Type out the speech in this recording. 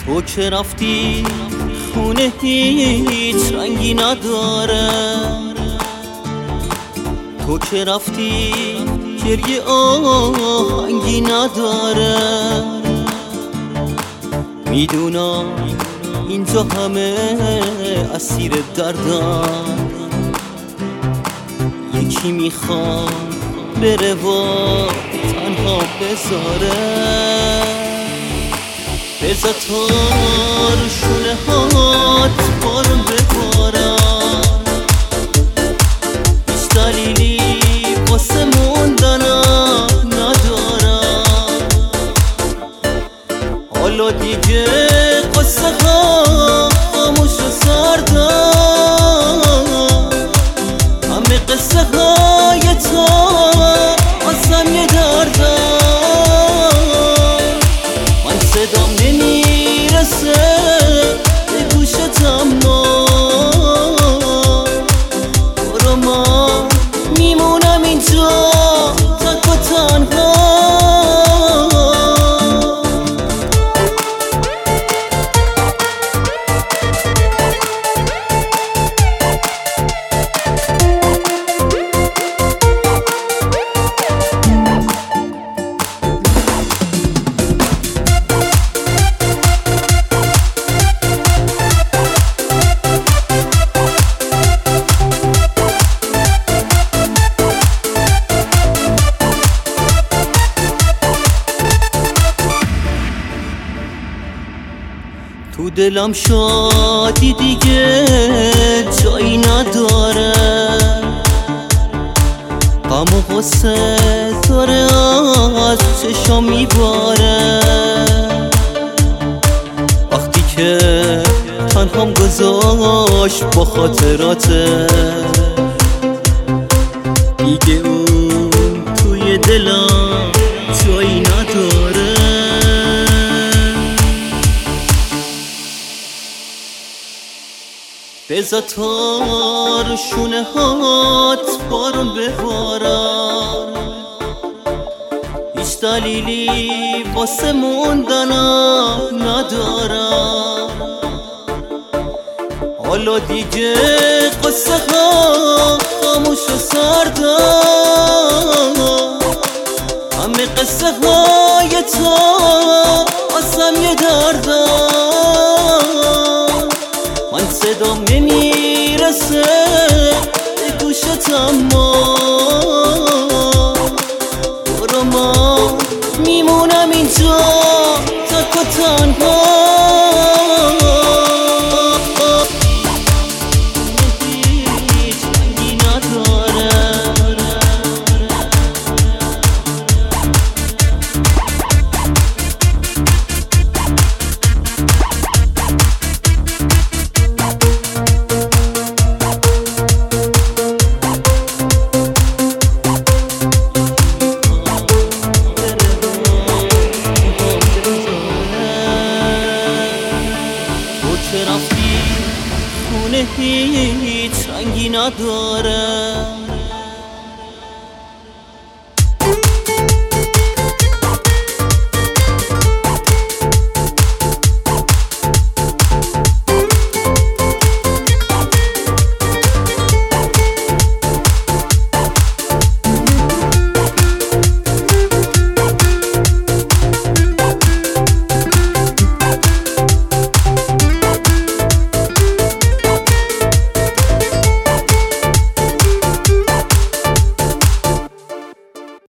تو که رفتی خونه هیچ رنگی نداره، تو که رفتی گریه آهنگی نداره. میدونم اینجا همه اسیر دردن، یکی میخواد بره و تنها بذاره. بذار تا رو شونه هات بارون ببارم، هیچ دلیلی واسه موندنم ندارم. حالا دیگه قصه ها خاموش و سردم، همه قصه های تو واسم یه دردم. من صدام نمیرسه به گوشت، اما برو من میمونم اینجا تک و تنها. تو دلم شادی دیگه جایی نداره، غم و غصه داره از چشام میباره. وقتی که تنهام گذاشت با خاطراته، دیگه اون توی دلم جایی نداره. بذار تا رو شونه هات بارون ببارم، هیچ دلیلی واسه موندنم ندارم. حالا دیگه قصه ها خاموش و سردم، همه قصه های تو واسم یه دردم. من صدام نمیرسه به گوشت، اما برو من میمونم اینجا تک و تنها. رفتی خونه هیچ رنگی نداره،